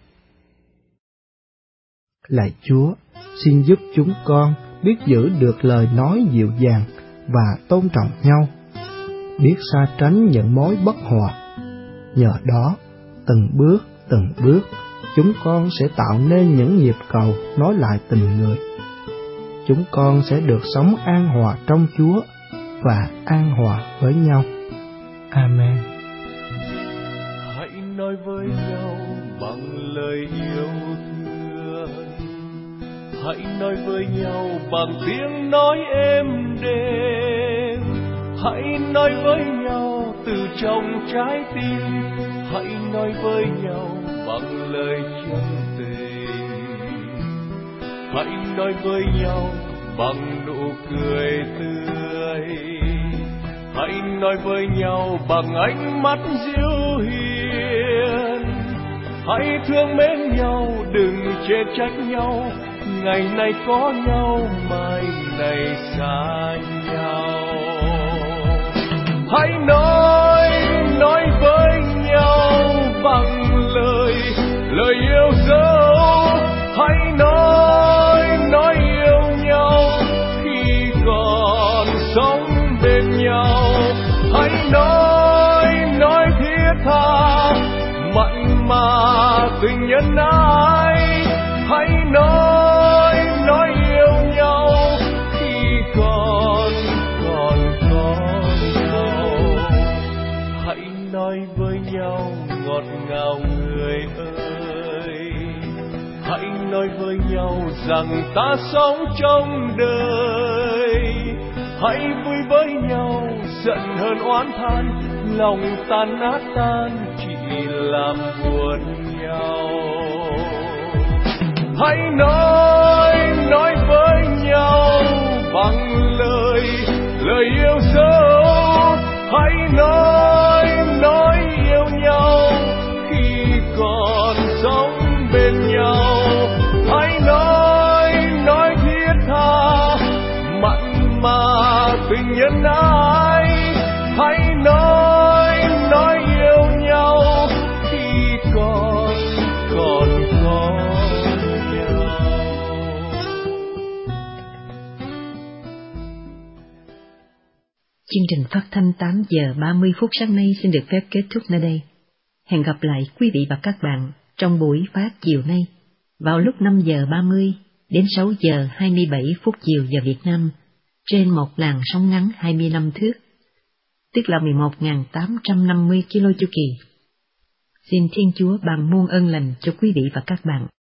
Lạy Chúa, xin giúp chúng con biết giữ được lời nói dịu dàng và tôn trọng nhau, biết xa tránh những mối bất hòa. Nhờ đó, từng bước, chúng con sẽ tạo nên những nhịp cầu nối lại tình người. Chúng con sẽ được sống an hòa trong Chúa và an hòa với nhau. Amen. Hãy nói với nhau bằng lời yêu thương, hãy nói với nhau bằng tiếng nói êm đềm, hãy nói với nhau từ trong trái tim, hãy nói với nhau bằng lời chân tình, hãy nói với nhau bằng nụ cười tươi, hãy nói với nhau bằng ánh mắt dịu hiền. Hãy thương mến nhau, đừng chê trách nhau, ngày này có nhau, mai này xa nhau. Hãy nói với nhau bằng lời yêu dấu. Hãy nói yêu nhau khi còn sống bên nhau. Hãy nói thiết tha mặn mà tình nhân ái. Hãy nói yêu nhau khi còn có nhau. Hãy nói với nhau ngọt ngào người ơi. Hãy nói với nhau rằng ta sống trong đời. Hãy vui với nhau, giận hờn oán than, lòng tan nát tan chỉ làm buồn nhau. Hãy nói với nhau bằng lời yêu dấu. Hãy nói yêu nhau khi còn sống bên nhau. Hãy nói thiết tha mặn mà tình nhân ái. Hãy nói yêu nhau khi còn có nhau. Chương trình phát thanh 8 giờ 30 phút sáng nay xin được phép kết thúc nơi đây. Hẹn gặp lại quý vị và các bạn trong buổi phát chiều nay vào lúc 5 giờ 30 đến 6 giờ 27 phút chiều giờ Việt Nam trên một làn sóng ngắn 25 thước, tức là 11.850 km chu kỳ. Xin Thiên Chúa ban muôn ơn lành cho quý vị và các bạn.